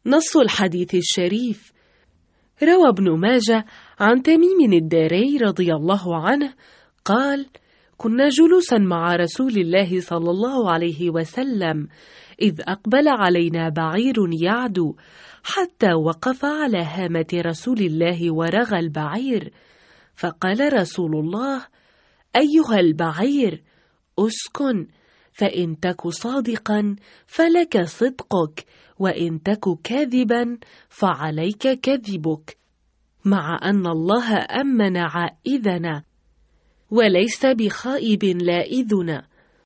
نص الحديث الشريف: روى ابن ماجه عن تميم الداري رضي الله عنه قال: كنا جلوسا مع رسول الله صلى الله عليه وسلم إذ أقبل علينا بعير يعدو، حتى وقف على هامة رسول الله ورغى البعير، فقال رسول الله: أيها البعير، أسكن، فإن تك صادقا فلك صدقك، وإن تك كاذبا فعليك كذبك، مع أن الله أمن عائذنا وليس بخائب لائذنا.